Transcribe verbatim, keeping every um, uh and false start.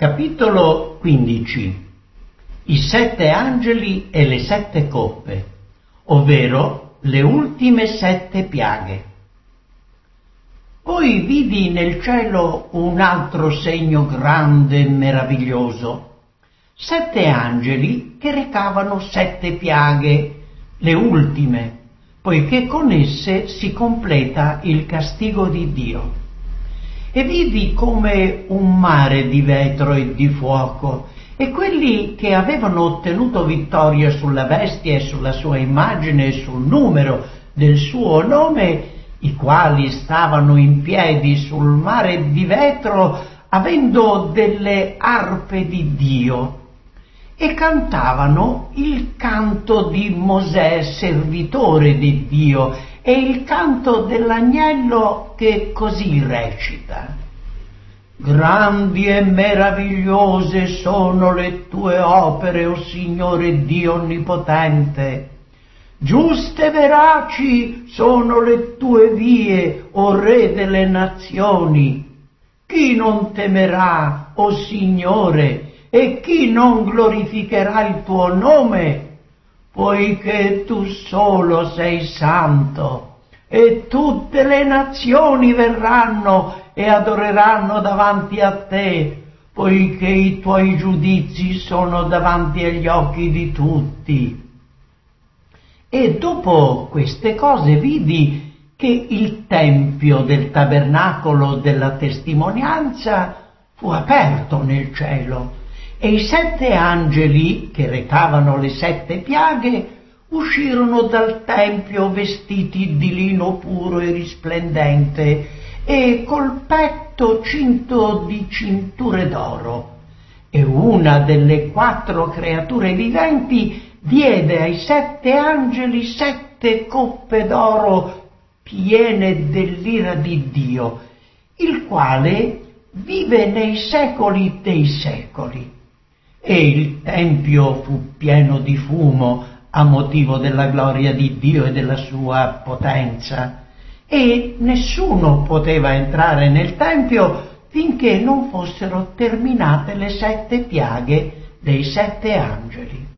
Capitolo quindici. I sette angeli e le sette coppe, ovvero le ultime sette piaghe. Poi vidi nel cielo un altro segno grande e meraviglioso, sette angeli che recavano sette piaghe, le ultime, poiché con esse si completa il castigo di Dio. E vidi come un mare di vetro e di fuoco, e quelli che avevano ottenuto vittoria sulla bestia e sulla sua immagine e sul numero del suo nome, i quali stavano in piedi sul mare di vetro, avendo delle arpe di Dio, e cantavano il canto di Mosè, servitore di Dio, e il canto dell'agnello che così recita: grandi e meravigliose sono le tue opere, o Signore Dio Onnipotente. Giuste e veraci sono le tue vie, o Re delle nazioni. Chi non temerà, o Signore, e chi non glorificherà il tuo nome? Poiché tu solo sei santo, e tutte le nazioni verranno e adoreranno davanti a te, poiché i tuoi giudizi sono davanti agli occhi di tutti. E dopo queste cose vidi che il tempio del tabernacolo della testimonianza fu aperto nel cielo, e i sette angeli che recavano le sette piaghe uscirono dal tempio vestiti di lino puro e risplendente e col petto cinto di cinture d'oro. E una delle quattro creature viventi diede ai sette angeli sette coppe d'oro piene dell'ira di Dio, il quale vive nei secoli dei secoli. E il tempio fu pieno di fumo a motivo della gloria di Dio e della sua potenza, e nessuno poteva entrare nel tempio finché non fossero terminate le sette piaghe dei sette angeli.